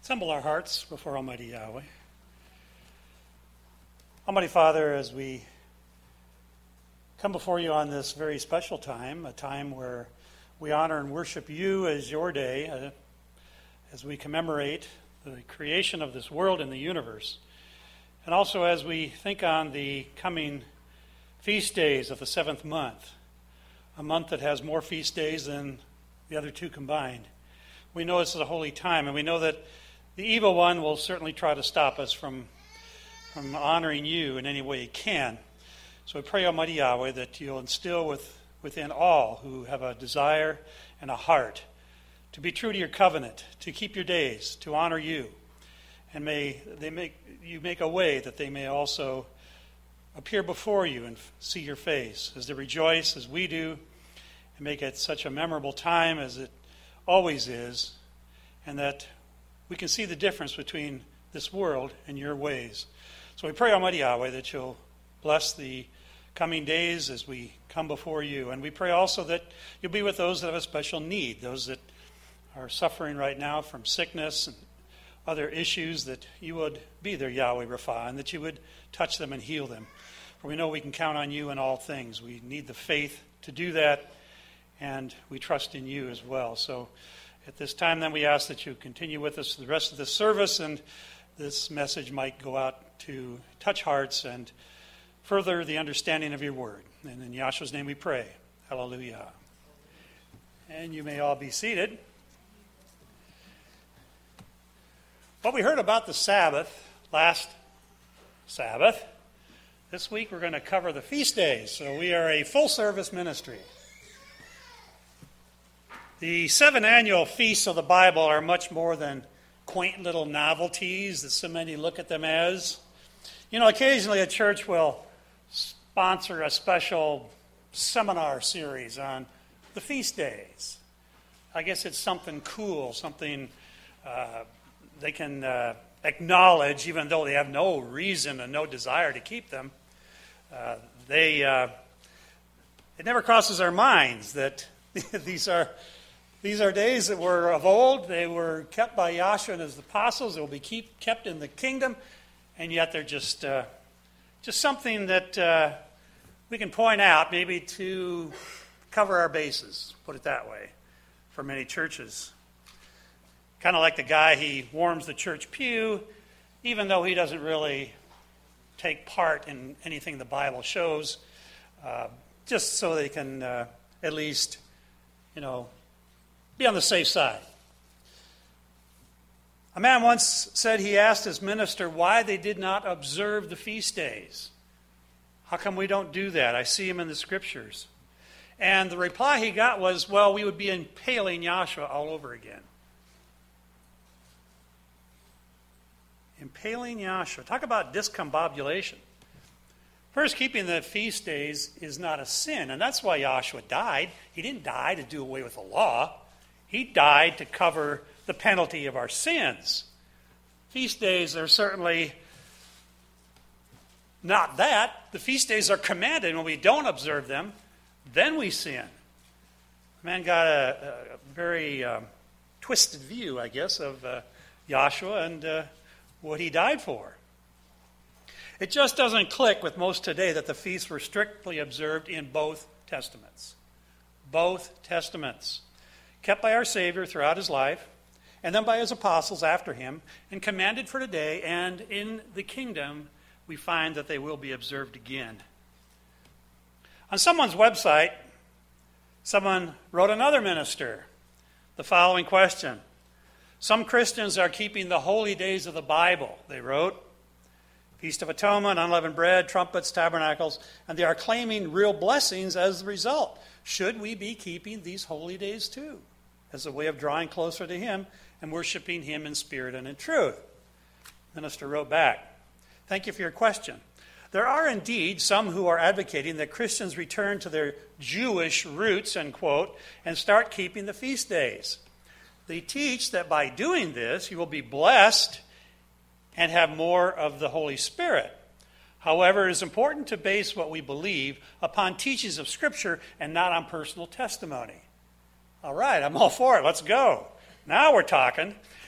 Let's humble our hearts before Almighty Yahweh. Almighty Father, as we come before you on this very special time, a time where we honor and worship you as your day, as we commemorate the creation of this world and the universe, and also as we think on the coming feast days of the seventh month, a month that has more feast days than the other two combined. We know this is a holy time, and we know that the evil one will certainly try to stop us from honoring you in any way he can. So we pray, Almighty Yahweh, that you'll instill within all who have a desire and a heart to be true to your covenant, to keep your days, to honor you. And may you make a way that they may also appear before you and see your face as they rejoice as we do, and make it such a memorable time as it always is, and that we can see the difference between this world and your ways. So we pray, Almighty Yahweh, that you'll bless the coming days as we come before you. And we pray also that you'll be with those that have a special need, those that are suffering right now from sickness and other issues, that you would be their Yahweh Rapha, and that you would touch them and heal them. For we know we can count on you in all things. We need the faith to do that, and we trust in you as well. So at this time, then, we ask that you continue with us the rest of the service, and this message might go out to touch hearts and further the understanding of your word. And in Yahshua's name we pray. Hallelujah. And you may all be seated. What we heard about the Sabbath last Sabbath, this week we're going to cover the feast days. So we are a full-service ministry. The 7 annual feasts of the Bible are much more than quaint little novelties that so many look at them as. You know, occasionally a church will sponsor a special seminar series on the feast days. I guess it's something cool, something they can acknowledge, even though they have no reason and no desire to keep them. It never crosses our minds that these are days that were of old. They were kept by Yahshua and his apostles. They will be kept in the kingdom, and yet they're just something that we can point out, maybe to cover our bases, put it that way, for many churches. Kind of like the guy, he warms the church pew, even though he doesn't really take part in anything the Bible shows, just so they can at least, be on the safe side. A man once said he asked his minister why they did not observe the feast days. How come we don't do that? I see him in the scriptures. And the reply he got was, well, we would be impaling Yahshua all over again. Impaling Yahshua. Talk about discombobulation. First, keeping the feast days is not a sin, and that's why Yahshua died. He didn't die to do away with the law. He died to cover the penalty of our sins. Feast days are certainly not that. The feast days are commanded. When we don't observe them, then we sin. Man got a very twisted view, I guess, of Yahshua and what he died for. It just doesn't click with most today that the feasts were strictly observed in both Testaments. Both Testaments. Kept by our Savior throughout his life, and then by his apostles after him, and commanded for today, and in the kingdom we find that they will be observed again. On someone's website, someone wrote another minister the following question. Some Christians are keeping the holy days of the Bible, they wrote. Feast of Atonement, unleavened bread, trumpets, tabernacles, and they are claiming real blessings as the result. Should we be keeping these holy days too, as a way of drawing closer to him and worshiping him in spirit and in truth? The minister wrote back, thank you for your question. There are indeed some who are advocating that Christians return to their Jewish roots, end quote, and start keeping the feast days. They teach that by doing this, you will be blessed and have more of the Holy Spirit. However, it is important to base what we believe upon teachings of Scripture and not on personal testimony. All right, I'm all for it. Let's go. Now we're talking.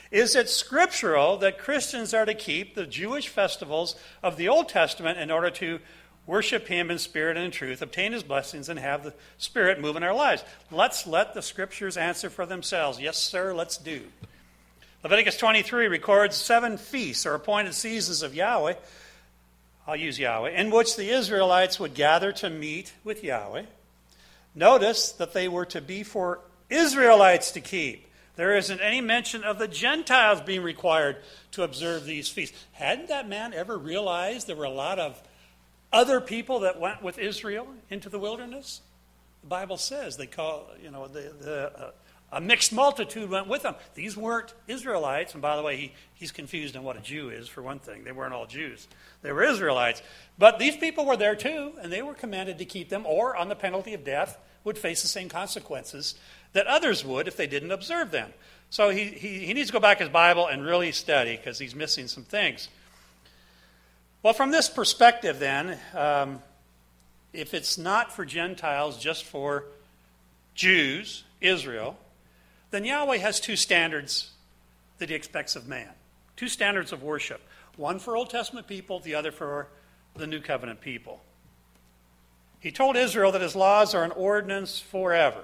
Is it scriptural that Christians are to keep the Jewish festivals of the Old Testament in order to worship him in spirit and in truth, obtain his blessings, and have the Spirit move in our lives? Let's let the scriptures answer for themselves. Yes, sir, let's do. Leviticus 23 records 7 feasts or appointed seasons of Yahweh. I'll use Yahweh, in which the Israelites would gather to meet with Yahweh. Notice that they were to be for Israelites to keep. There isn't any mention of the Gentiles being required to observe these feasts. Hadn't that man ever realized there were a lot of other people that went with Israel into the wilderness? The Bible says they call, a mixed multitude went with them. These weren't Israelites. And by the way, he's confused on what a Jew is, for one thing. They weren't all Jews. They were Israelites. But these people were there too, and they were commanded to keep them, or on the penalty of death, would face the same consequences that others would if they didn't observe them. So he needs to go back his Bible and really study, because he's missing some things. Well, from this perspective then, if it's not for Gentiles, just for Jews, Israel, then Yahweh has 2 standards that he expects of man. 2 standards of worship. One for Old Testament people, the other for the New Covenant people. He told Israel that his laws are an ordinance forever.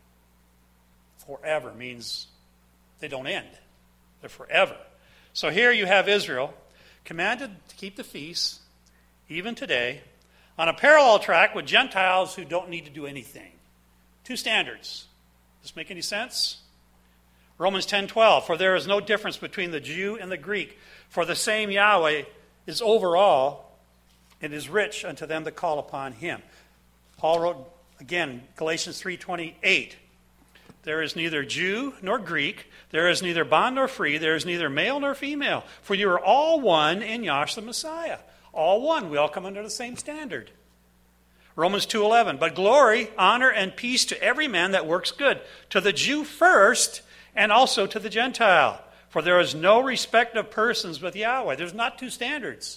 Forever means they don't end. They're forever. So here you have Israel commanded to keep the feasts, even today, on a parallel track with Gentiles who don't need to do anything. 2 standards. Does this make any sense? Romans 10:12, for there is no difference between the Jew and the Greek, for the same Yahweh is over all and is rich unto them that call upon him. Paul wrote, again, Galatians 3:28, there is neither Jew nor Greek, there is neither bond nor free, there is neither male nor female, for you are all one in Yahshua the Messiah. All one. We all come under the same standard. Romans 2:11, but glory, honor, and peace to every man that works good, to the Jew first, and also to the Gentile. For there is no respect of persons with Yahweh. There's not 2 standards.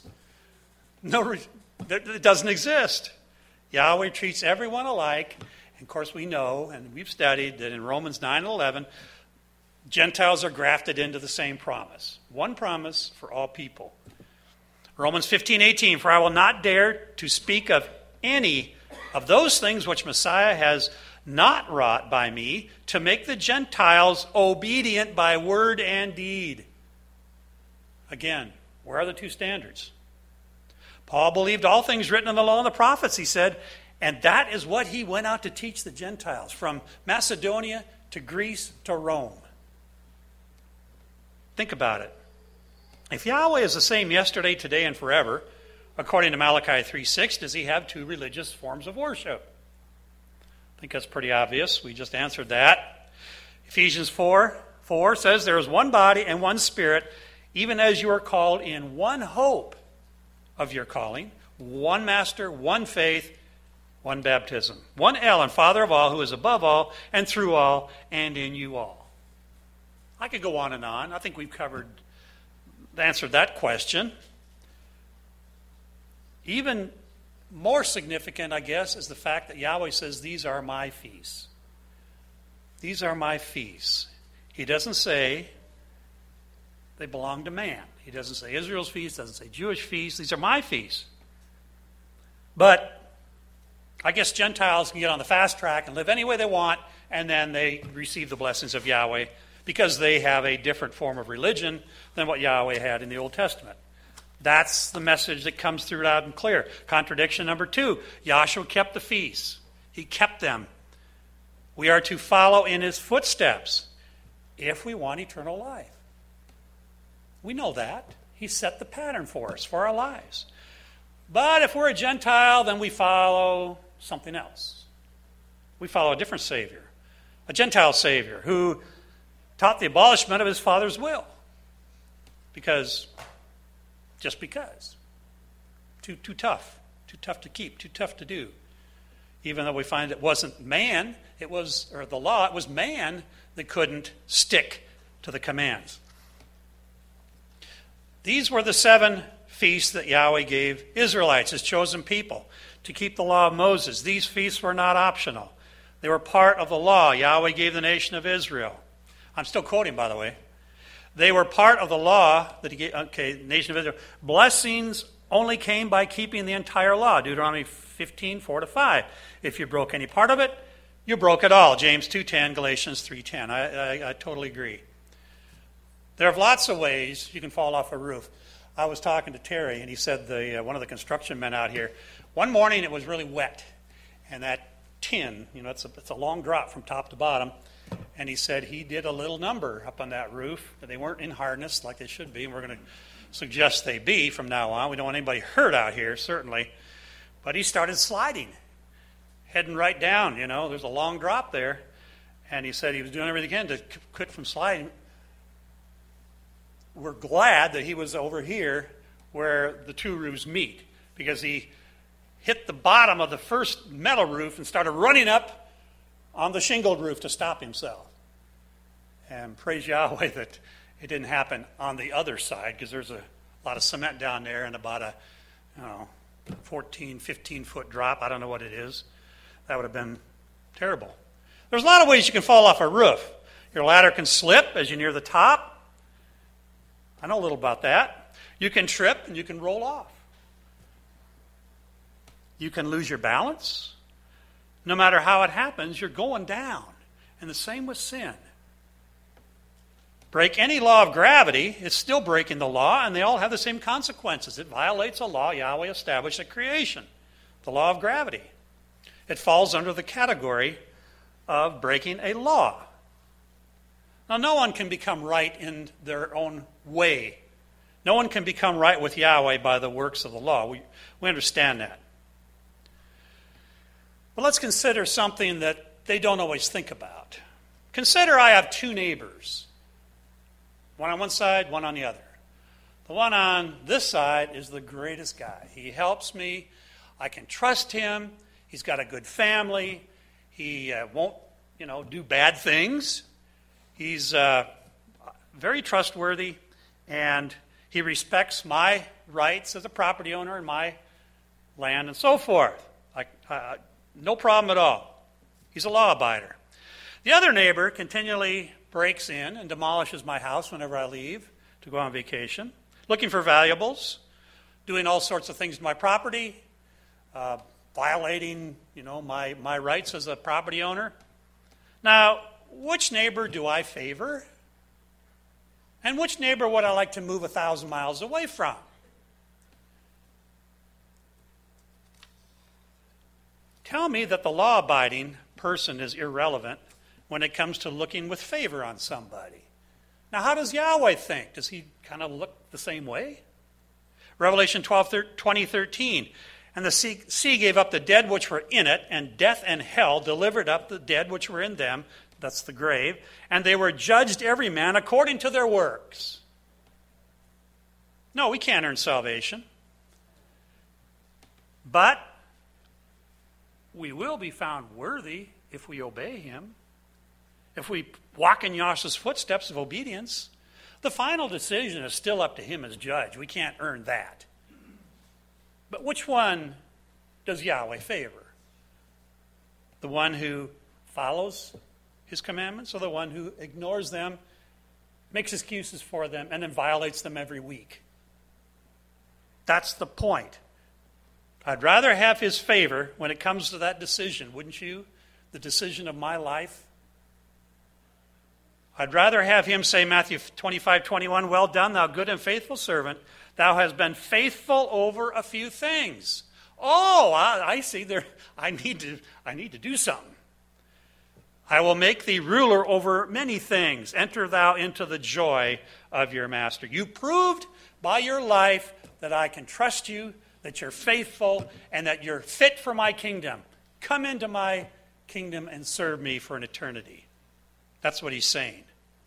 It doesn't exist. Yahweh treats everyone alike. And of course we know, and we've studied, that in Romans 9:11, Gentiles are grafted into the same promise. One promise for all people. Romans 15:18, for I will not dare to speak of any of those things which Messiah has not wrought by me, to make the Gentiles obedient by word and deed. Again, where are the 2 standards? Paul believed all things written in the law and the prophets, he said, and that is what he went out to teach the Gentiles, from Macedonia to Greece to Rome. Think about it. If Yahweh is the same yesterday, today, and forever, according to Malachi 3:6, does he have 2 religious forms of worship? I think that's pretty obvious. We just answered that. Ephesians 4:4 says, there is one body and one Spirit, even as you are called in one hope of your calling, one Master, one faith, one baptism, one El and Father of all, who is above all and through all and in you all. I could go on and on. I think we've answered that question. Even more significant, I guess, is the fact that Yahweh says, these are my feasts. These are my feasts. He doesn't say they belong to man. He doesn't say Israel's feast, doesn't say Jewish feasts. These are my feasts. But I guess Gentiles can get on the fast track and live any way they want, and then they receive the blessings of Yahweh because they have a different form of religion than what Yahweh had in the Old Testament. That's the message that comes through loud and clear. Contradiction number 2, Yahshua kept the feasts. He kept them. We are to follow in his footsteps if we want eternal life. We know that. He set the pattern for us, for our lives. But if we're a Gentile, then we follow something else. We follow a different Savior, a Gentile Savior who taught the abolishment of his Father's will. Just because. Too tough to keep, too tough to do. Even though we find it wasn't man, the law, it was man that couldn't stick to the commands. These were the 7 feasts that Yahweh gave Israelites, his chosen people, to keep the law of Moses. These feasts were not optional. They were part of the law Yahweh gave the nation of Israel. I'm still quoting, by the way. They were part of the law that he gave, nation of Israel. Blessings only came by keeping the entire law. Deuteronomy 15, 4-5. If you broke any part of it, you broke it all. James 2:10, Galatians 3:10. I totally agree. There are lots of ways you can fall off a roof. I was talking to Terry, and he said one of the construction men out here, one morning it was really wet, and that tin, it's a long drop from top to bottom, and he said he did a little number up on that roof. They weren't in harness like they should be, and we're going to suggest they be from now on. We don't want anybody hurt out here, certainly. But he started sliding, heading right down, There's a long drop there, and he said he was doing everything he can to quit from sliding. We're glad that he was over here where the two roofs meet, because he hit the bottom of the first metal roof and started running up on the shingled roof to stop himself. And praise Yahweh that it didn't happen on the other side, because there's a lot of cement down there and about a 14, 15-foot drop. I don't know what it is. That would have been terrible. There's a lot of ways you can fall off a roof. Your ladder can slip as you near the top. I know a little about that. You can trip and you can roll off. You can lose your balance. No matter how it happens, you're going down. And the same with sin. Break any law of gravity, it's still breaking the law, and they all have the same consequences. It violates a law Yahweh established at creation, the law of gravity. It falls under the category of breaking a law. Now, no one can become right in their own way. No one can become right with Yahweh by the works of the law. We understand that. But let's consider something that they don't always think about. Consider I have two neighbors. One on one side, one on the other. The one on this side is the greatest guy. He helps me. I can trust him. He's got a good family. He won't, do bad things. He's very trustworthy, and he respects my rights as a property owner in my land and so forth. No problem at all. He's a law abider. The other neighbor continually breaks in and demolishes my house whenever I leave to go on vacation, looking for valuables, doing all sorts of things to my property, violating, my rights as a property owner. Now, which neighbor do I favor? And which neighbor would I like to move 1,000 miles away from? Tell me that the law-abiding person is irrelevant when it comes to looking with favor on somebody. Now, how does Yahweh think? Does he kind of look the same way? Revelation 20:13. And the sea gave up the dead which were in it, and death and hell delivered up the dead which were in them. That's the grave. And they were judged every man according to their works. No, we can't earn salvation. But we will be found worthy if we obey him. If we walk in Yahshua's footsteps of obedience. The final decision is still up to him as judge. We can't earn that. But which one does Yahweh favor? The one who follows his commandments, or the one who ignores them, makes excuses for them, and then violates them every week? That's the point. I'd rather have his favor when it comes to that decision, wouldn't you? The decision of my life. I'd rather have him say, Matthew 25:21, well done, thou good and faithful servant. Thou hast been faithful over a few things. Oh, I see there. I need to do something. I will make thee ruler over many things. Enter thou into the joy of your master. You proved by your life that I can trust you, that you're faithful, and that you're fit for my kingdom. Come into my kingdom and serve me for an eternity. That's what he's saying.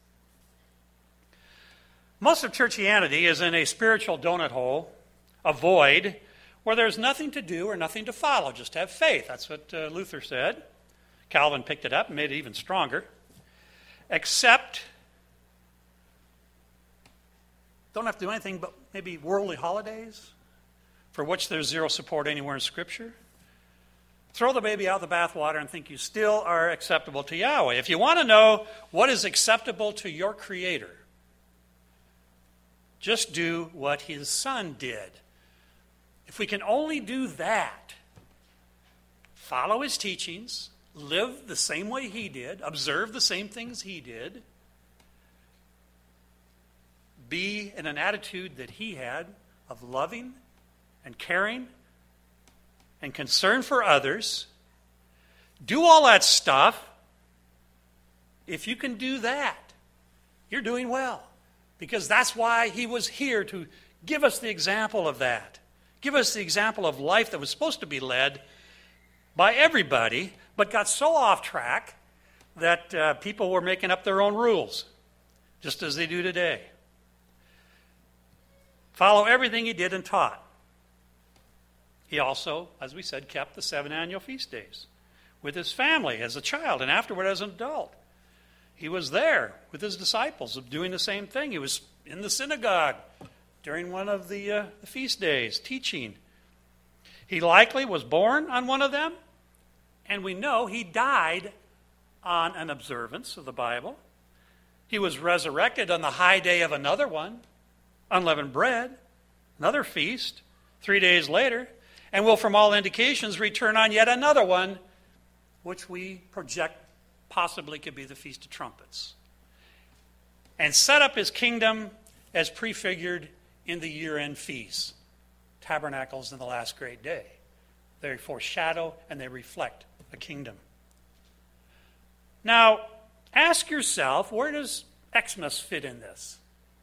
Most of churchianity is in a spiritual donut hole, a void, where there's nothing to do or nothing to follow, just have faith. That's what Luther said. Calvin picked it up and made it even stronger. Except, don't have to do anything but maybe worldly holidays, for which there's zero support anywhere in Scripture. Throw the baby out the bathwater and think you still are acceptable to Yahweh. If you want to know what is acceptable to your Creator, Just do what his Son did. If we can only do that, follow his teachings, live the same way he did, observe the same things he did, be in an attitude that he had of loving and caring and concern for others, do all that stuff. If you can do that, you're doing well. Because that's why he was here, to give us the example of that. Give us the example of life that was supposed to be led by everybody, but got so off track that people were making up their own rules, just as they do today. Follow everything he did and taught. He also, as we said, kept the 7 annual feast days with his family as a child and afterward as an adult. He was there with his disciples doing the same thing. He was in the synagogue during one of the feast days teaching. He likely was born on one of them, and we know he died on an observance of the Bible. He was resurrected on the high day of another one, unleavened bread, another feast, 3 days later, and will from all indications return on yet another one, which we project possibly could be the Feast of Trumpets, and set up his kingdom as prefigured in the year-end feasts, tabernacles in the last great day. They foreshadow and they reflect a kingdom. Now, ask yourself, where does Xmas fit in this?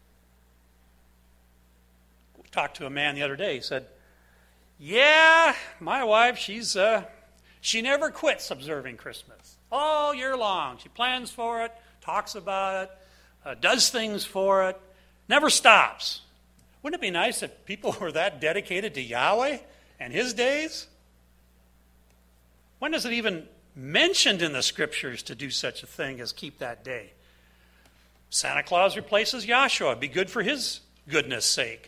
We talked to a man the other day. He said, yeah, my wife, she never quits observing Christmas. All year long. She plans for it, talks about it, does things for it, never stops. Wouldn't it be nice if people were that dedicated to Yahweh and his days? When is it even mentioned in the scriptures to do such a thing as keep that day? Santa Claus replaces Yahshua. It'd be good for his goodness sake.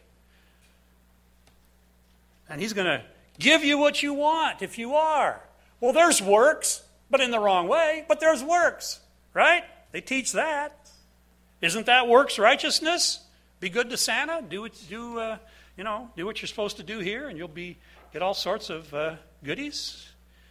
And he's going to give you what you want if you are. Well, there's works. But in the wrong way. But there's works, right? They teach that. Isn't that works righteousness? Be good to Santa. Do what you're supposed to do here, and you'll get all sorts of goodies.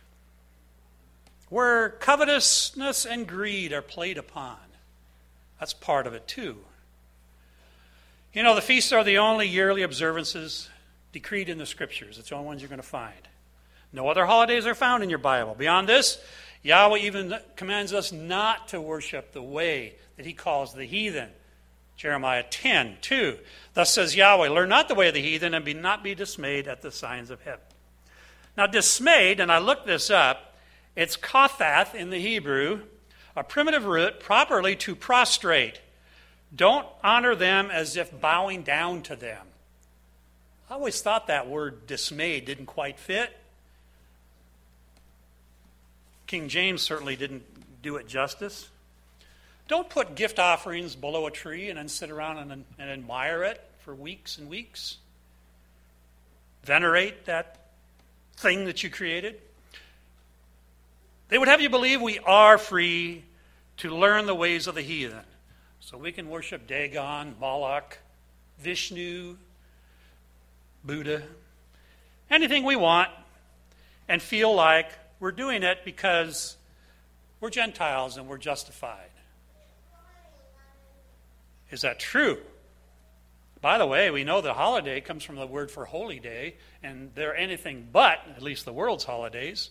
Where covetousness and greed are played upon, that's part of it too. The feasts are the only yearly observances decreed in the Scriptures. It's the only ones you're going to find. No other holidays are found in your Bible. Beyond this, Yahweh even commands us not to worship the way that he calls the heathen. Jeremiah 10:2. Thus says Yahweh, learn not the way of the heathen and not be dismayed at the signs of heaven. Now dismayed, and I looked this up, it's kathath in the Hebrew, a primitive root properly to prostrate. Don't honor them as if bowing down to them. I always thought that word dismayed didn't quite fit. King James certainly didn't do it justice. Don't put gift offerings below a tree and then sit around and admire it for weeks and weeks. Venerate that thing that you created. They would have you believe we are free to learn the ways of the heathen. So we can worship Dagon, Moloch, Vishnu, Buddha, anything we want, and feel like we're doing it because we're Gentiles and we're justified. Is that true? By the way, we know the holiday comes from the word for holy day, and they're anything but, at least the world's holidays.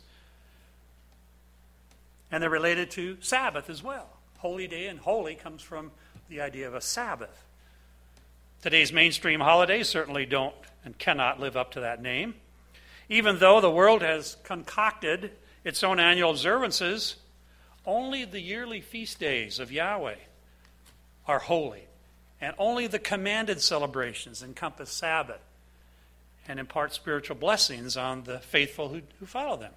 And they're related to Sabbath as well. Holy day and holy comes from the idea of a Sabbath. Today's mainstream holidays certainly don't and cannot live up to that name. Even though the world has concocted its own annual observances, only the yearly feast days of Yahweh are holy. And only the commanded celebrations encompass Sabbath and impart spiritual blessings on the faithful who follow them.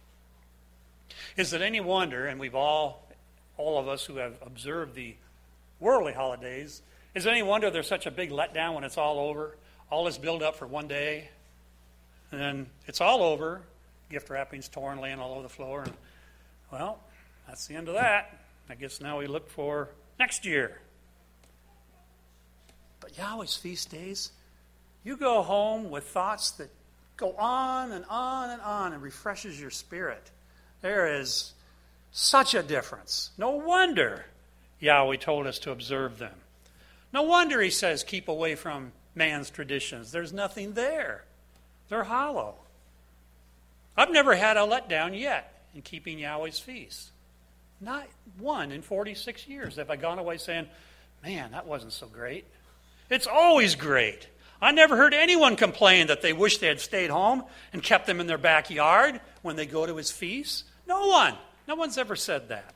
Is it any wonder, and we've all of us who have observed the worldly holidays, is it any wonder there's such a big letdown when it's all over? All this build up for one day, and then it's all over. Gift wrappings torn, laying all over the floor. And, well, that's the end of that. I guess now we look for next year. But But Yahweh's feast days, you go home with thoughts that go on and on and on and refreshes your spirit. There is such a difference. No wonder Yahweh told us to observe them. No wonder he says keep away from man's traditions. There's nothing there. They're hollow. I've never had a letdown yet in keeping Yahweh's feast. Not one in 46 years have I gone away saying, man, that wasn't so great. It's always great. I never heard anyone complain that they wish they had stayed home and kept them in their backyard when they go to his feasts. No one. No one's ever said that.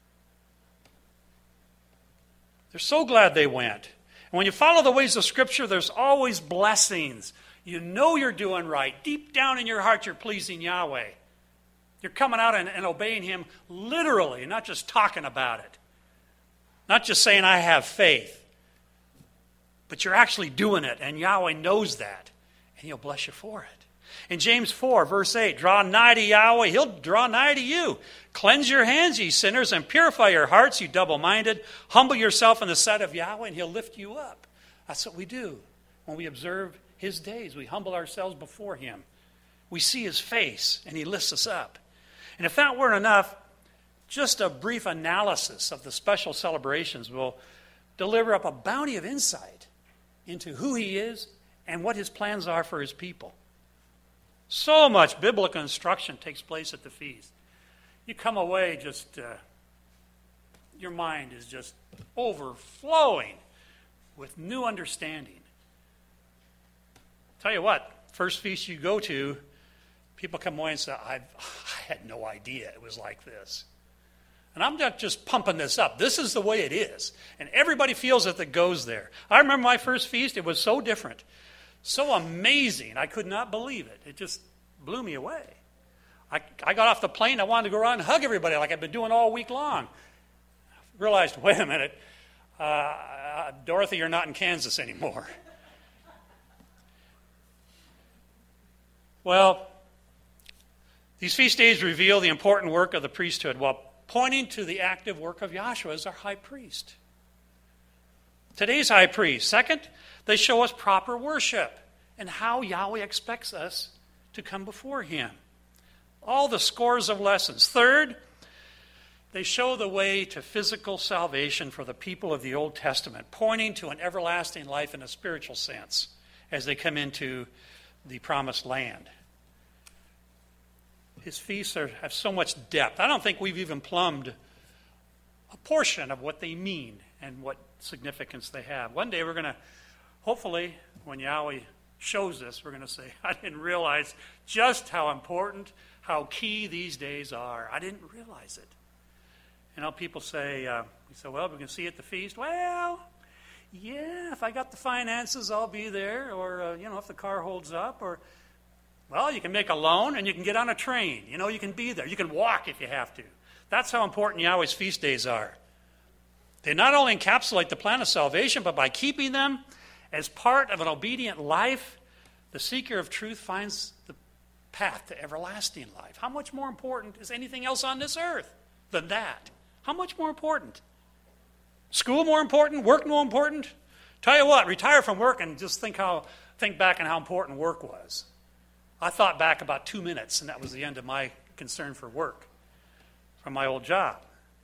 They're so glad they went. And when you follow the ways of Scripture, there's always blessings. You know you're doing right. Deep down in your heart, you're pleasing Yahweh. You're coming out and obeying him literally, not just talking about it. Not just saying, I have faith. But you're actually doing it, and Yahweh knows that, and he'll bless you for it. In James 4, verse 8, draw nigh to Yahweh, he'll draw nigh to you. Cleanse your hands, ye sinners, and purify your hearts, you double-minded. Humble yourself in the sight of Yahweh, and he'll lift you up. That's what we do when we observe his days. We humble ourselves before him. We see his face, and he lifts us up. And if that weren't enough, just a brief analysis of the special celebrations will deliver up a bounty of insight into who he is and what his plans are for his people. So much biblical instruction takes place at the feast. You come away just, your mind is just overflowing with new understanding. Tell you what, first feast you go to, people come away and say, I had no idea it was like this. And I'm not just pumping this up. This is the way it is. And everybody feels it that goes there. I remember my first feast. It was so different. So amazing. I could not believe it. It just blew me away. I got off the plane. I wanted to go around and hug everybody like I've been doing all week long. I realized, wait a minute. Dorothy, you're not in Kansas anymore. Well, these feast days reveal the important work of the priesthood while pointing to the active work of Yahshua as our high priest. Today's high priest. Second, they show us proper worship and how Yahweh expects us to come before him. All the scores of lessons. Third, they show the way to physical salvation for the people of the Old Testament, pointing to an everlasting life in a spiritual sense as they come into the promised land. His feasts have so much depth. I don't think we've even plumbed a portion of what they mean and what significance they have. One day we're going to, hopefully, when Yahweh shows us, we're going to say, I didn't realize just how important, how key these days are. I didn't realize it. You know, people say, well, we're going to see you at the feast. Well, yeah, if I got the finances, I'll be there. Or, if the car holds up. Or, well, you can make a loan and you can get on a train. You can be there. You can walk if you have to. That's how important Yahweh's feast days are. They not only encapsulate the plan of salvation, but by keeping them as part of an obedient life, the seeker of truth finds the path to everlasting life. How much more important is anything else on this earth than that? How much more important? School more important? Work more important? Tell you what, retire from work and just think back on how important work was. I thought back about 2 minutes, and that was the end of my concern for work from my old job.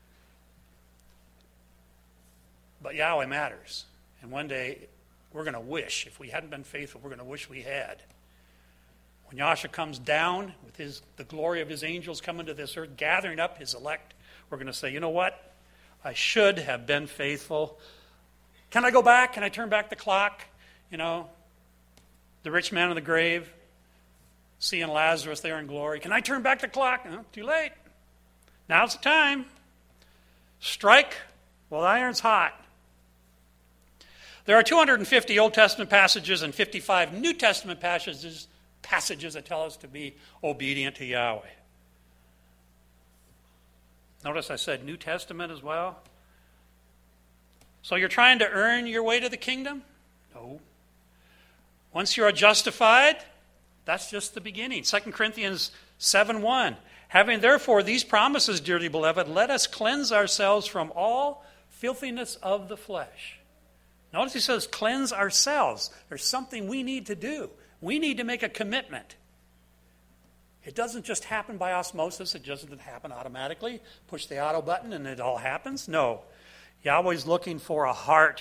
But Yahweh matters. And one day, we're going to wish, if we hadn't been faithful, we're going to wish we had. When Yahshua comes down with the glory of his angels coming to this earth, gathering up his elect, we're going to say, you know what? I should have been faithful. Can I go back? Can I turn back the clock? The rich man in the grave, seeing Lazarus there in glory. Can I turn back the clock? No, too late. Now's the time. Strike while the iron's hot. There are 250 Old Testament passages and 55 New Testament passages that tell us to be obedient to Yahweh. Notice I said New Testament as well. So you're trying to earn your way to the kingdom? No. Once you are justified, that's just the beginning. 2 Corinthians 7:1. Having therefore these promises, dearly beloved, let us cleanse ourselves from all filthiness of the flesh. Notice he says, cleanse ourselves. There's something we need to do. We need to make a commitment. It doesn't just happen by osmosis. It doesn't happen automatically. Push the auto button and it all happens. No. Yahweh's looking for a heart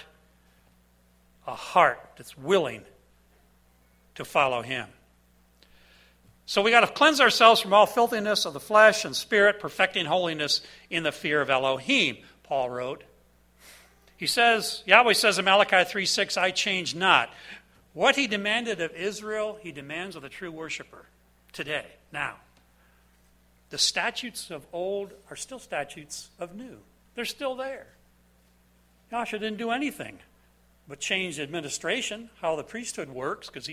that's willing to follow him. So we got to cleanse ourselves from all filthiness of the flesh and spirit, perfecting holiness in the fear of Elohim, Paul wrote. He says, Yahweh says in Malachi 3:6, I change not. What he demanded of Israel, he demands of the true worshiper today, now. The statutes of old are still statutes of new. They're still there. Yahshua didn't do anything but change administration, how the priesthood works, because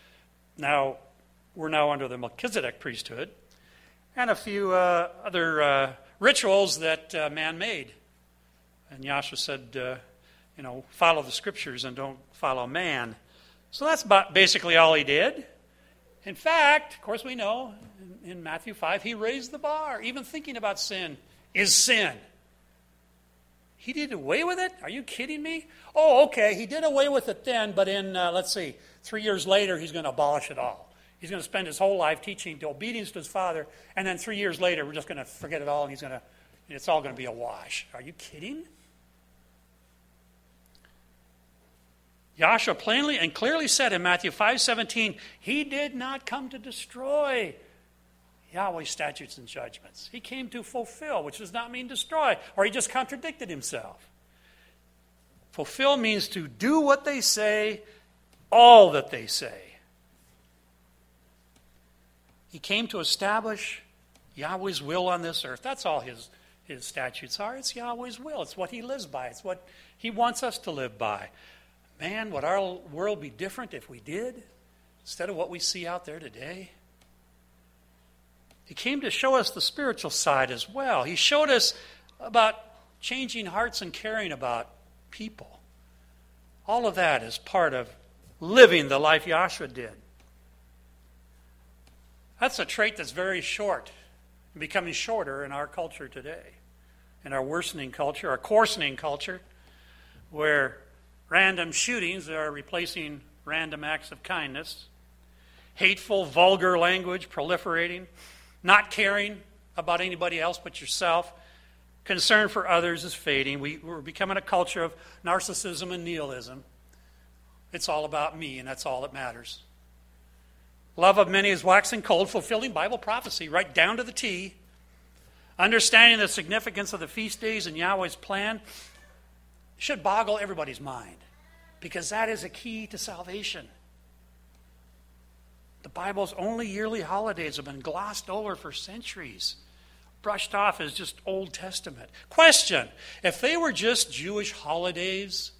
we're now under the Melchizedek priesthood, and a few other rituals that man made. And Yahshua said, follow the scriptures and don't follow man. So that's basically all he did. In fact, of course we know, in Matthew 5, he raised the bar. Even thinking about sin is sin. He did away with it? Are you kidding me? Oh, okay, he did away with it then, but in, 3 years later, he's going to abolish it all. He's going to spend his whole life teaching to obedience to his Father, and then 3 years later, we're just going to forget it all, and it's all going to be a wash. Are you kidding? Yahshua plainly and clearly said in Matthew 5:17, he did not come to destroy Yahweh's statutes and judgments. He came to fulfill, which does not mean destroy, or he just contradicted himself. Fulfill means to do what they say, all that they say. He came to establish Yahweh's will on this earth. That's all his statutes are. It's Yahweh's will. It's what he lives by. It's what he wants us to live by. Man, would our world be different if we did, instead of what we see out there today? He came to show us the spiritual side as well. He showed us about changing hearts and caring about people. All of that is part of living the life Yahshua did. That's a trait that's very short, and becoming shorter in our culture today, in our worsening culture, our coarsening culture, where random shootings are replacing random acts of kindness, hateful, vulgar language proliferating, not caring about anybody else but yourself, concern for others is fading. We're becoming a culture of narcissism and nihilism. It's all about me, and that's all that matters. Love of many is waxing cold, fulfilling Bible prophecy right down to the T. Understanding the significance of the feast days and Yahweh's plan should boggle everybody's mind, because that is a key to salvation. The Bible's only yearly holidays have been glossed over for centuries, brushed off as just Old Testament. Question: if they were just Jewish holidays,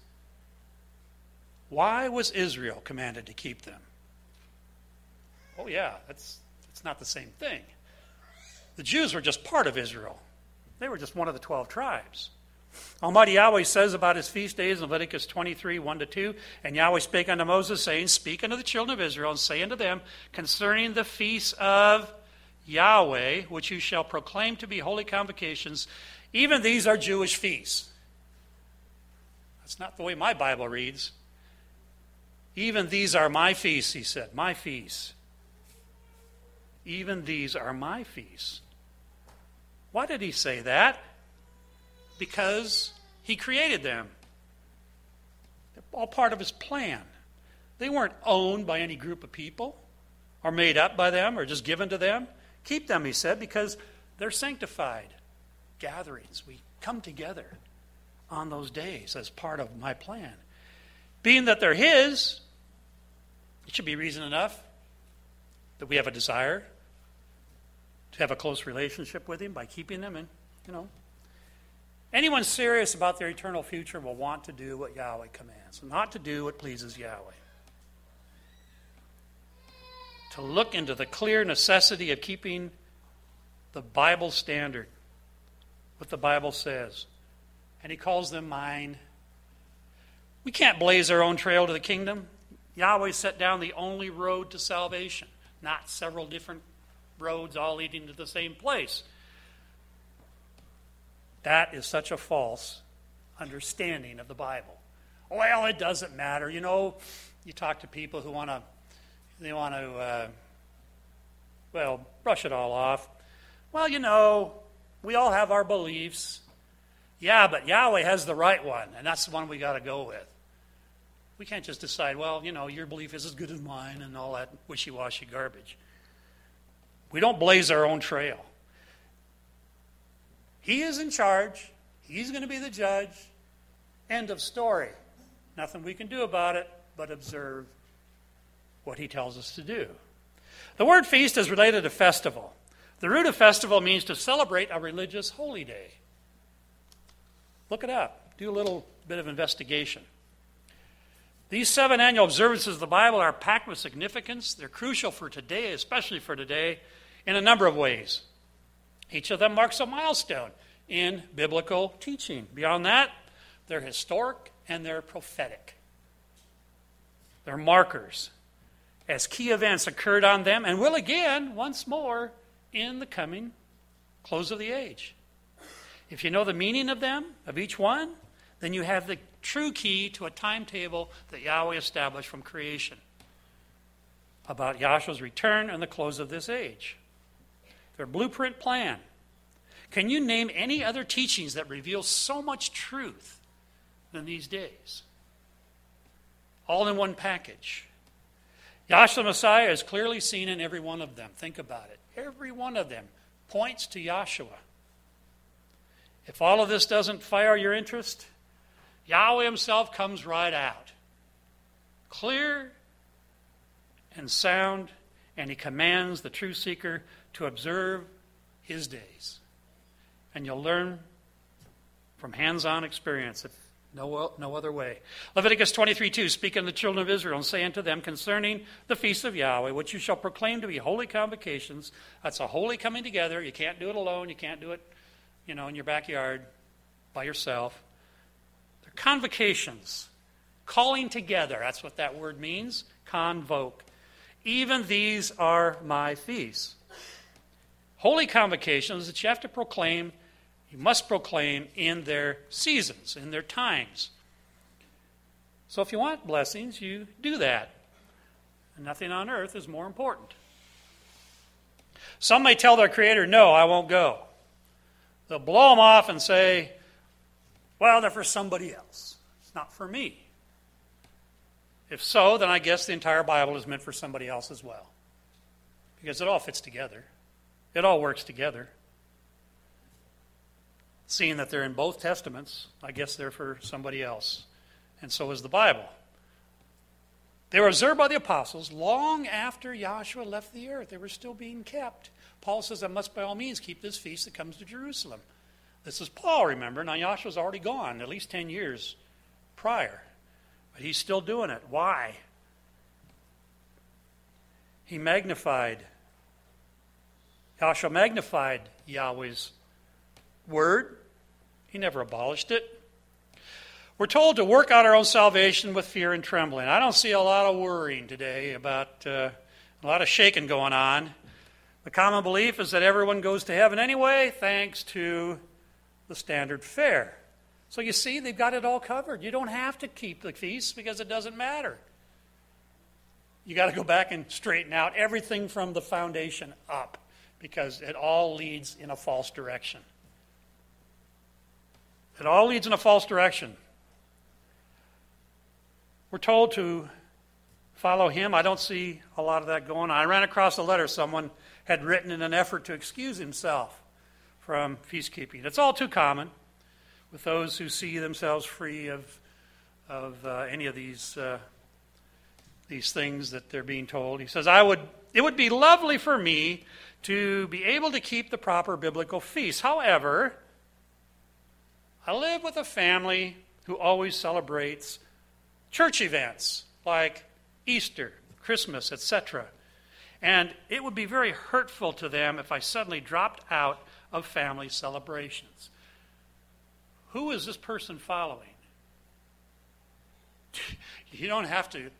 why was Israel commanded to keep them? Oh yeah, it's not the same thing. The Jews were just part of Israel. They were just one of the 12 tribes. Almighty Yahweh says about his feast days in Leviticus 23, 1-2, and Yahweh spake unto Moses, saying, speak unto the children of Israel, and say unto them, concerning the feasts of Yahweh, which you shall proclaim to be holy convocations, even these are Jewish feasts. That's not the way my Bible reads. Even these are my feasts, he said, my feasts. Even these are my feasts. Why did he say that? Because he created them. They're all part of his plan. They weren't owned by any group of people or made up by them or just given to them. Keep them, he said, because they're sanctified gatherings. We come together on those days as part of my plan. Being that they're his, it should be reason enough that we have a desire to have a close relationship with him by keeping them. And, anyone serious about their eternal future will want to do what Yahweh commands, not to do what pleases Yahweh. To look into the clear necessity of keeping the Bible standard, what the Bible says. And he calls them mine. We can't blaze our own trail to the kingdom. Yahweh set down the only road to salvation, not several different roads all leading to the same place. That is such a false understanding of the Bible. Well, it doesn't matter. You know, you talk to people who want to brush it all off. Well, you know, we all have our beliefs. Yeah, but Yahweh has the right one, and that's the one we got to go with. We can't just decide, well, you know, your belief is as good as mine and all that wishy-washy garbage. We don't blaze our own trail. He is in charge. He's going to be the judge. End of story. Nothing we can do about it but observe what he tells us to do. The word feast is related to festival. The root of festival means to celebrate a religious holy day. Look it up. Do a little bit of investigation. These 7 annual observances of the Bible are packed with significance. They're crucial for today, especially for today, in a number of ways. Each of them marks a milestone in biblical teaching. Beyond that, they're historic and they're prophetic. They're markers as key events occurred on them and will again, once more, in the coming close of the age. If you know the meaning of them, of each one, then you have the true key to a timetable that Yahweh established from creation about Yahshua's return and the close of this age. Their blueprint plan. Can you name any other teachings that reveal so much truth than these days? All in one package. Yahshua Messiah is clearly seen in every one of them. Think about it. Every one of them points to Yahshua. If all of this doesn't fire your interest, Yahweh himself comes right out. Clear and sound, and he commands the truth seeker to observe his days. And you'll learn from hands-on experience, if no other way. Leviticus 23:2, speaking to the children of Israel and saying to them concerning the feast of Yahweh, which you shall proclaim to be holy convocations. That's a holy coming together. You can't do it alone. You can't do it, in your backyard by yourself. They're convocations, calling together. That's what that word means, convoke. Even these are my feasts. Holy convocations that you have to proclaim, you must proclaim in their seasons, in their times. So if you want blessings, you do that. And nothing on earth is more important. Some may tell their Creator, no, I won't go. They'll blow them off and say, well, they're for somebody else. It's not for me. If so, then I guess the entire Bible is meant for somebody else as well. Because it all fits together. It all works together. Seeing that they're in both testaments, I guess they're for somebody else. And so is the Bible. They were observed by the apostles long after Yahshua left the earth. They were still being kept. Paul says, I must by all means keep this feast that comes to Jerusalem. This is Paul, remember. Now Yahshua's already gone, at least 10 years prior. But he's still doing it. Why? Yahshua magnified Yahweh's word. He never abolished it. We're told to work out our own salvation with fear and trembling. I don't see a lot of worrying today about a lot of shaking going on. The common belief is that everyone goes to heaven anyway, thanks to the standard fare. So you see, they've got it all covered. You don't have to keep the feast because it doesn't matter. You got to go back and straighten out everything from the foundation up because it all leads in a false direction. It all leads in a false direction. We're told to follow him. I don't see a lot of that going on. I ran across a letter someone had written in an effort to excuse himself from feast keeping. It's all too common with those who see themselves free of any of these things that they're being told. He says, it would be lovely for me to be able to keep the proper biblical feasts. However, I live with a family who always celebrates church events like Easter, Christmas, etc. And it would be very hurtful to them if I suddenly dropped out of family celebrations. Who is this person following? You don't have to,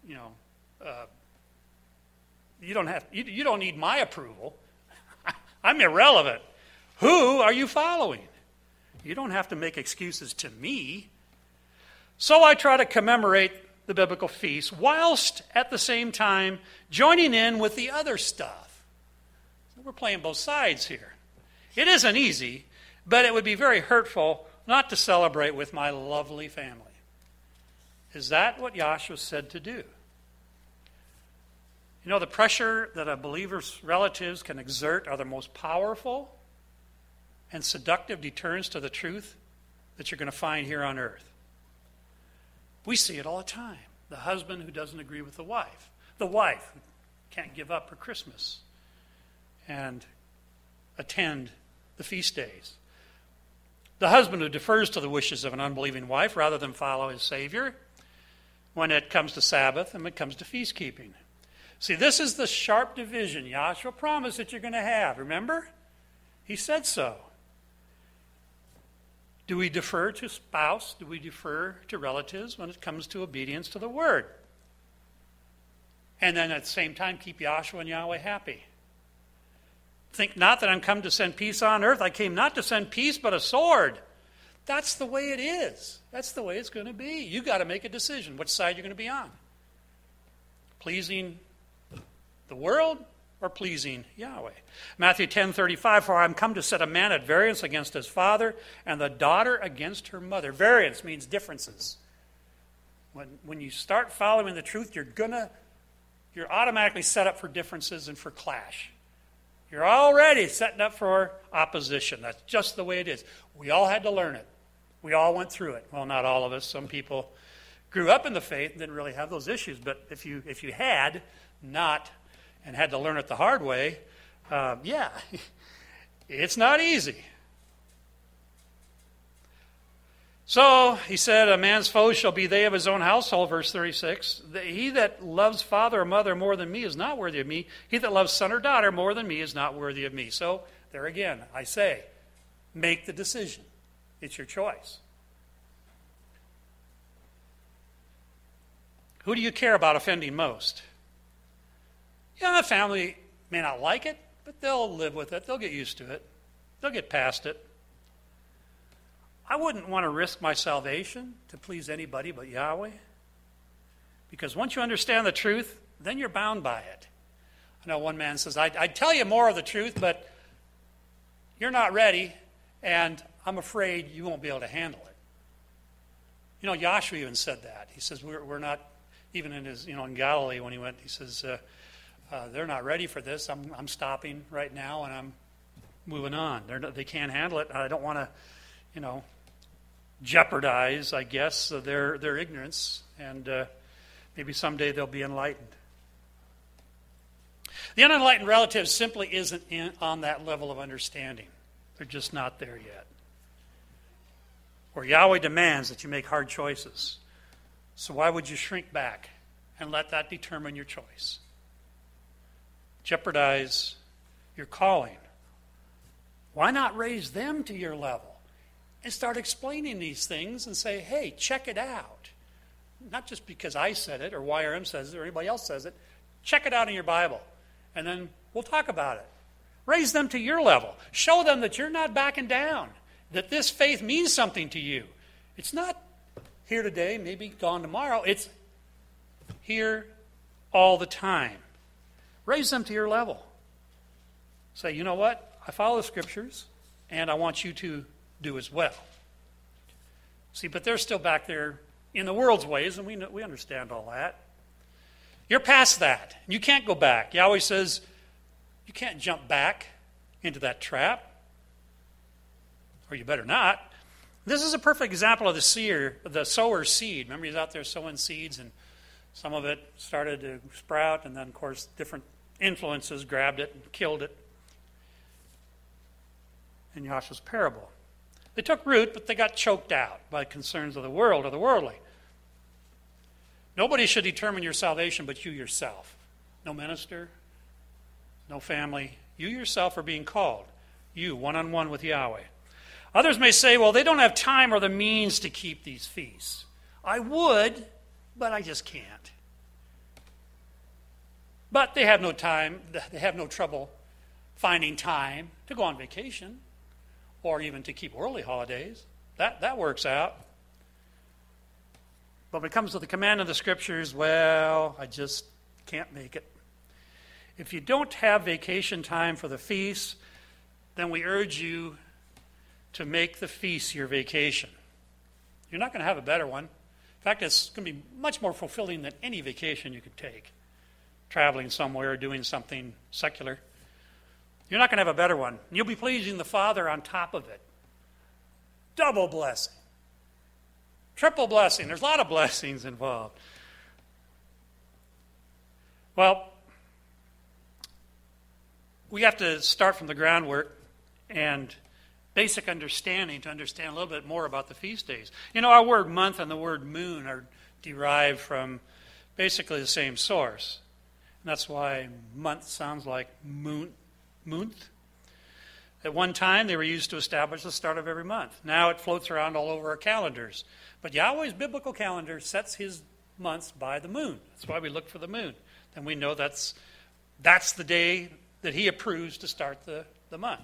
you don't need my approval. I'm irrelevant. Who are you following? You don't have to make excuses to me. So I try to commemorate the biblical feast whilst at the same time joining in with the other stuff. We're playing both sides here. It isn't easy, but it would be very hurtful not to celebrate with my lovely family. Is that what Yahshua said to do? You know, the pressure that a believer's relatives can exert are the most powerful and seductive deterrents to the truth that you're going to find here on earth. We see it all the time. The husband who doesn't agree with the wife who can't give up her Christmas and attend the feast days. The husband who defers to the wishes of an unbelieving wife rather than follow his Savior when it comes to Sabbath and when it comes to feast keeping. See, this is the sharp division Yahshua promised that you're going to have. Remember? He said so. Do we defer to spouse? Do we defer to relatives when it comes to obedience to the word? And then at the same time, keep Yahshua and Yahweh happy. Think not that I'm come to send peace on earth. I came not to send peace, but a sword. That's the way it is. That's the way it's going to be. You've got to make a decision which side you're going to be on. Pleasing the world or pleasing Yahweh. Matthew 10:35, for I am come to set a man at variance against his father, and the daughter against her mother. Variance means differences. When you start following the truth, you're automatically set up for differences and for clash. You're already setting up for opposition. That's just the way it is. We all had to learn it. We all went through it. Well, not all of us. Some people grew up in the faith and didn't really have those issues. But if you had not and had to learn it the hard way, it's not easy. So, he said, a man's foes shall be they of his own household, verse 36. He that loves father or mother more than me is not worthy of me. He that loves son or daughter more than me is not worthy of me. So, there again, I say, make the decision. It's your choice. Who do you care about offending most? Yeah, the family may not like it, but they'll live with it. They'll get used to it. They'll get past it. I wouldn't want to risk my salvation to please anybody but Yahweh. Because once you understand the truth, then you're bound by it. I know one man says, I'd tell you more of the truth, but you're not ready, and I'm afraid you won't be able to handle it. You know, Yahshua even said that. He says, we're not, even in his, in Galilee when he went, he says, they're not ready for this. I'm stopping right now, and I'm moving on. They can't handle it. I don't want to, jeopardize, I guess, their ignorance, and maybe someday they'll be enlightened. The unenlightened relative simply isn't on that level of understanding. They're just not there yet. Or Yahweh demands that you make hard choices. So why would you shrink back and let that determine your choice? Jeopardize your calling. Why not raise them to your level and start explaining these things and say, hey, check it out? Not just because I said it or YRM says it or anybody else says it. Check it out in your Bible, and then we'll talk about it. Raise them to your level. Show them that you're not backing down, that this faith means something to you. It's not here today, maybe gone tomorrow. It's here all the time. Raise them to your level. Say, you know what? I follow the Scriptures, and I want you to do as well. See, but they're still back there in the world's ways, and we understand all that. You're past that. You can't go back. Yahweh says you can't jump back into that trap, or you better not. This is a perfect example of the sower's seed. Remember, he's out there sowing seeds, and some of it started to sprout, and then, of course, different influences grabbed it and killed it. In Yahshua's parable, they took root, but they got choked out by concerns of the world or the worldly. Nobody should determine your salvation but you yourself. No minister, no family. You yourself are being called. You, one-on-one with Yahweh. Others may say, well, they don't have time or the means to keep these feasts. I would, but I just can't. But they have no time, they have no trouble finding time to go on vacation or even to keep worldly holidays. That works out. But when it comes to the command of the Scriptures, well, I just can't make it. If you don't have vacation time for the feasts, then we urge you to make the feast your vacation. You're not going to have a better one. In fact, it's going to be much more fulfilling than any vacation you could take. Traveling somewhere, doing something secular. You're not going to have a better one. You'll be pleasing the Father on top of it. Double blessing. Triple blessing. There's a lot of blessings involved. Well, we have to start from the groundwork and basic understanding to understand a little bit more about the feast days. You know, our word month and the word moon are derived from basically the same source. And that's why month sounds like month. At one time, they were used to establish the start of every month. Now it floats around all over our calendars. But Yahweh's biblical calendar sets his months by the moon. That's why we look for the moon. And we know that's the day that he approves to start the month.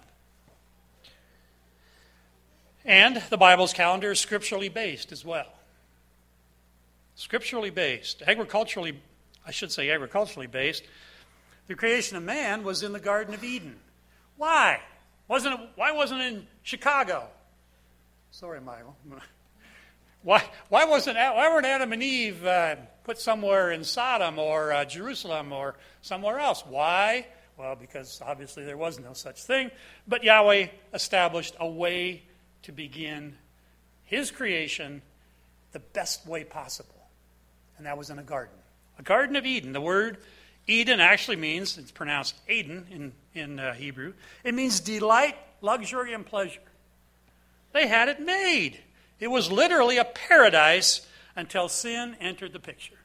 And the Bible's calendar is scripturally based as well. Scripturally based. Agriculturally based. The creation of man was in the Garden of Eden. Why? Why wasn't it in Chicago? Sorry, Michael. Why weren't Adam and Eve put somewhere in Sodom or Jerusalem or somewhere else? Why? Well, because obviously there was no such thing. But Yahweh established a way to begin his creation the best way possible. And that was in a garden. A Garden of Eden. The word Eden actually means, it's pronounced Aden in Hebrew. It means delight, luxury, and pleasure. They had it made. It was literally a paradise until sin entered the picture.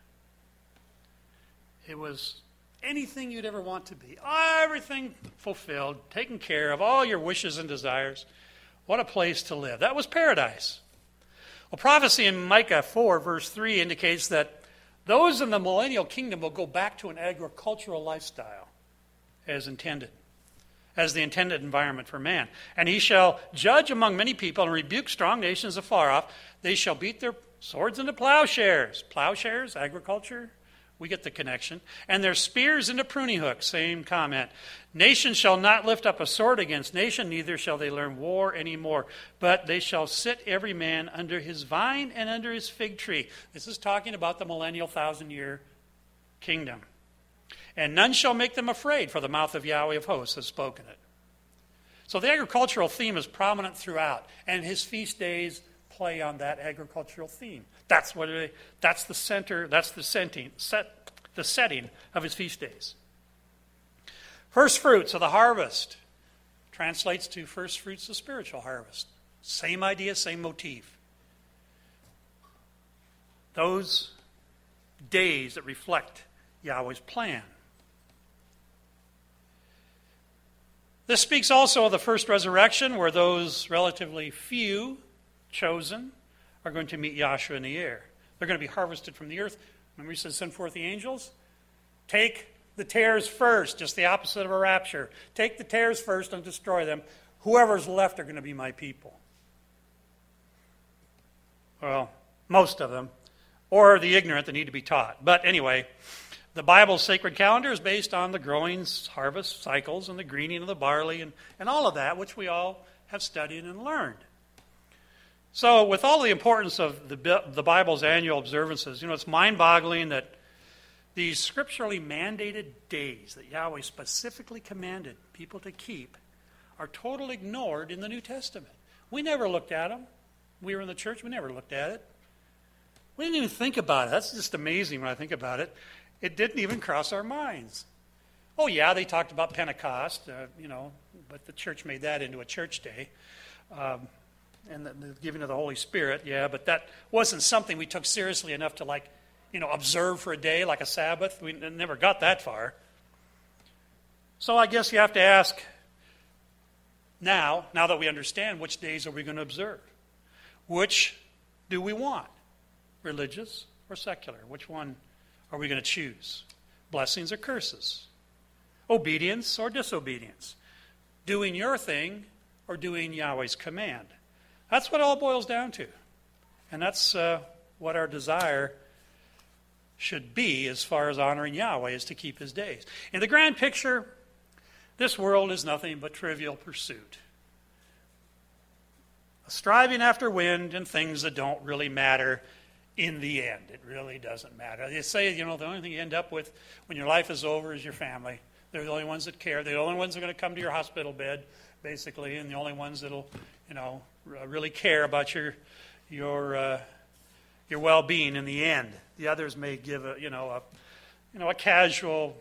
It was anything you'd ever want to be. Everything fulfilled, taken care of, all your wishes and desires. What a place to live. That was paradise. Well, prophecy in Micah 4, verse 3 indicates that those in the millennial kingdom will go back to an agricultural lifestyle as intended, as the intended environment for man. And he shall judge among many people and rebuke strong nations afar off. They shall beat their swords into plowshares. Plowshares, agriculture, we get the connection. And their spears into pruning hooks, same comment. Nation shall not lift up a sword against nation, neither shall they learn war anymore. But they shall sit every man under his vine and under his fig tree. This is talking about the millennial 1,000-year kingdom. And none shall make them afraid, for the mouth of Yahweh of hosts has spoken it. So the agricultural theme is prominent throughout, and his feast days play on that agricultural theme. That's the center, that's the setting of his feast days. First fruits of the harvest translates to first fruits of spiritual harvest. Same idea, same motif. Those days that reflect Yahweh's plan. This speaks also of the first resurrection, where those relatively few chosen are going to meet Yahshua in the air. They're going to be harvested from the earth. Remember he says, send forth the angels? Take the tares first, just the opposite of a rapture. Take the tares first and destroy them. Whoever's left are going to be my people. Well, most of them. Or the ignorant that need to be taught. But anyway, the Bible's sacred calendar is based on the growing harvest cycles and the greening of the barley and all of that, which we all have studied and learned. So with all the importance of the Bible's annual observances, it's mind-boggling that these scripturally mandated days that Yahweh specifically commanded people to keep are totally ignored in the New Testament. We never looked at them. We were in the church, we never looked at it. We didn't even think about it. That's just amazing when I think about it. It didn't even cross our minds. Oh yeah, they talked about Pentecost, but the church made that into a church day. And the giving of the Holy Spirit, yeah, but that wasn't something we took seriously enough to observe for a day like a Sabbath. We never got that far. So I guess you have to ask now that we understand, which days are we going to observe? Which do we want? Religious or secular? Which one are we going to choose? Blessings or curses? Obedience or disobedience? Doing your thing or doing Yahweh's command? That's what it all boils down to. And that's what our desire should be as far as honoring Yahweh is to keep his days. In the grand picture, this world is nothing but trivial pursuit. A striving after wind and things that don't really matter in the end. It really doesn't matter. They say, the only thing you end up with when your life is over is your family. They're the only ones that care. They're the only ones that are going to come to your hospital bed, basically, and the only ones that'll, really care about your well-being in the end. The others may give a casual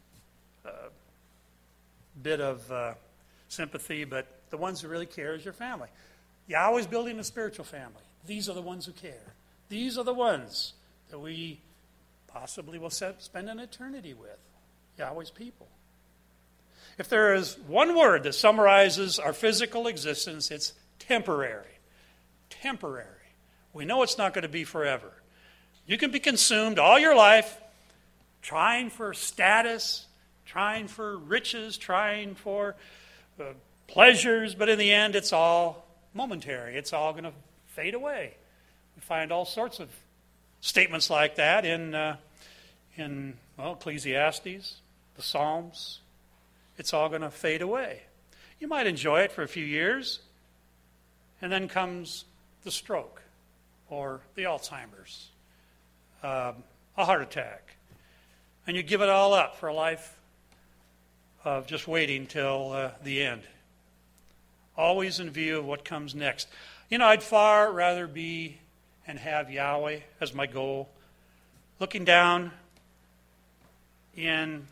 bit of sympathy, but the ones who really care is your family. Yahweh's building a spiritual family. These are the ones who care. These are the ones that we possibly will spend an eternity with, Yahweh's people. If there is one word that summarizes our physical existence, it's temporary. Temporary. We know it's not going to be forever. You can be consumed all your life trying for status, trying for riches, trying for pleasures, but in the end it's all momentary. It's all going to fade away. We find all sorts of statements like that in Ecclesiastes, the Psalms. It's all going to fade away. You might enjoy it for a few years, and then comes the stroke or the Alzheimer's, a heart attack, and you give it all up for a life of just waiting till the end, always in view of what comes next. I'd far rather be and have Yahweh as my goal, looking down in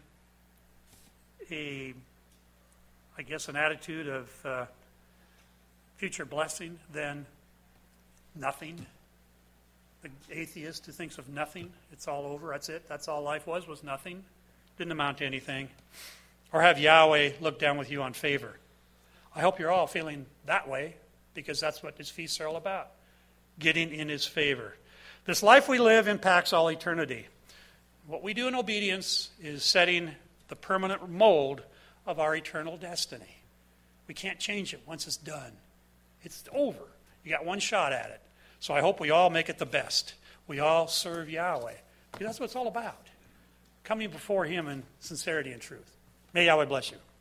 an attitude of future blessing than nothing. The atheist who thinks of nothing, it's all over, that's it, that's all life was nothing, didn't amount to anything. Or have Yahweh look down with you on favor. I hope you're all feeling that way, because that's what his feasts are all about, getting in his favor. This life we live impacts all eternity. What we do in obedience is setting the permanent mold of our eternal destiny. We can't change it once it's done. It's over. You got one shot at it. So I hope we all make it the best. We all serve Yahweh. Because that's what it's all about. Coming before him in sincerity and truth. May Yahweh bless you.